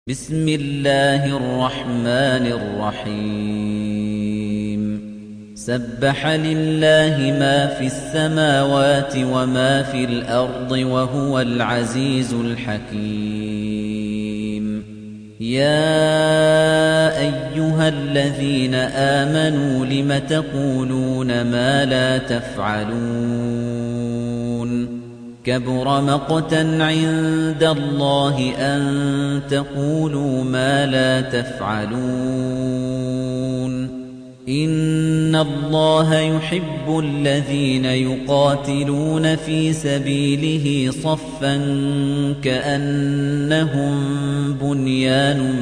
بسم الله الرحمن الرحيم سبح لله ما في السماوات وما في الأرض وهو العزيز الحكيم يا أيها الذين آمنوا لم تقولون ما لا تفعلون كبر مقتا عند الله أن تقولوا ما لا تفعلون إن الله يحب الذين يقاتلون في سبيله صفا كأنهم بنيان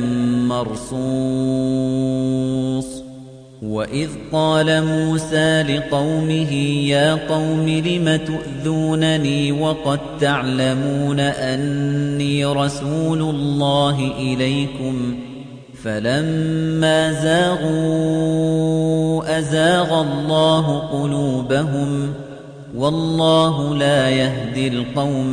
مرصوص وَإِذْ قَالَ مُوسَى لِقَوْمِهِ يَا قَوْمِ لِمَ تُؤْذُونَنِي وَقَدْ تَعْلَمُونَ أَنِّي رَسُولُ اللَّهِ إِلَيْكُمْ فَلَمَّا زَاغُوا أَزَاغَ اللَّهُ قُلُوبَهُمْ وَاللَّهُ لَا يَهْدِي الْقَوْمَ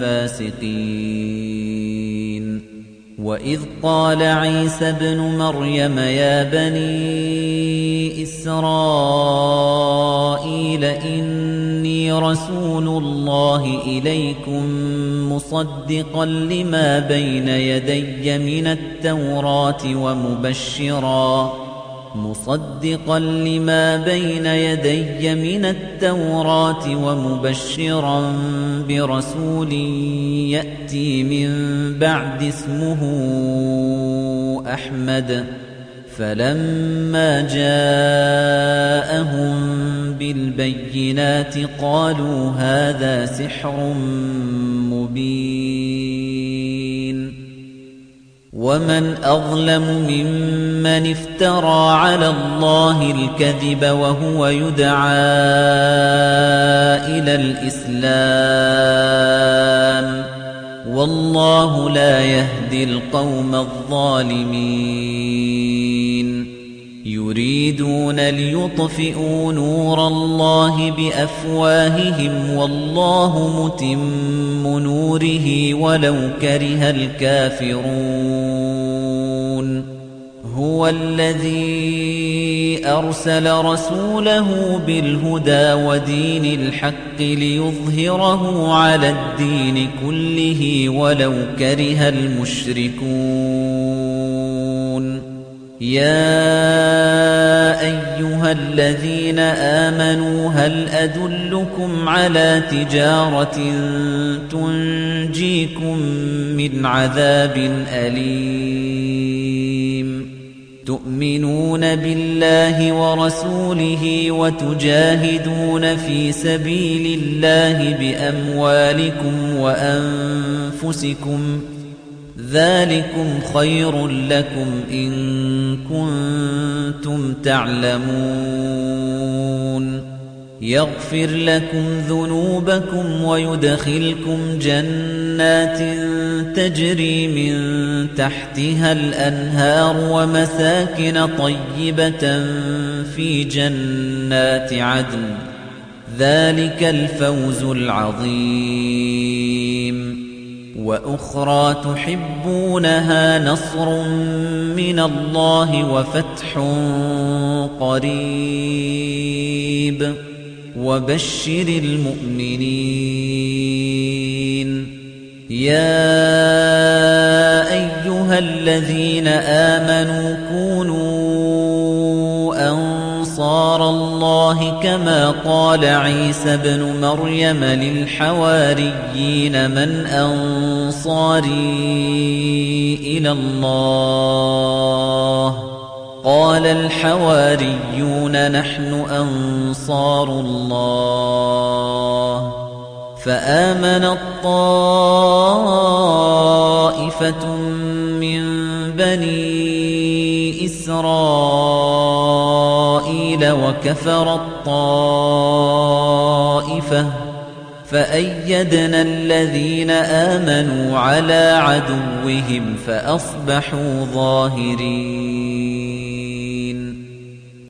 الْفَاسِقِينَ وَإِذْ قَالَ عِيسَى ابْنُ مَرْيَمَ يَا بَنِي إِسْرَائِيلَ إِنِّي رَسُولُ اللَّهِ إِلَيْكُمْ مُصَدِّقًا لِمَا بَيْنَ يَدَيَّ مِنَ التَّوْرَاةِ ومبشرا برسول يأتي من بعد اسمه أحمد فلما جاءهم بالبينات قالوا هذا سحر مبين ومن أظلم ممن افترى على الله الكذب وهو يدعى إلى الإسلام والله لا يهدي القوم الظالمين يريدون ليطفئوا نور الله بأفواههم والله متم نوره ولو كره الكافرون هو الذي أرسل رسوله بالهدى ودين الحق ليظهره على الدين كله ولو كره المشركون يا أيها الذين آمنوا هل أدلكم على تجارة تنجيكم من عذاب أليم تؤمنون بالله ورسوله وتجاهدون في سبيل الله بأموالكم وأنفسكم ذلكم خير لكم إن كنتم تعلمون يغفر لكم ذنوبكم ويدخلكم جنات تجري من تحتها الأنهار ومساكن طيبة في جنات عدن ذلك الفوز العظيم وأخرى تحبونها نصر من الله وفتح قريب وبشر المؤمنين يا أيها الذين آمنوا كونوا أنصار الله كما قال عيسى ابن مريم للحواريين من أنصاري إلى الله قال الحواريون نحن أنصار الله فآمنت طائفة من بني إسرائيل وكفرت طائفة فأيدنا الذين آمنوا على عدوهم فأصبحوا ظاهرين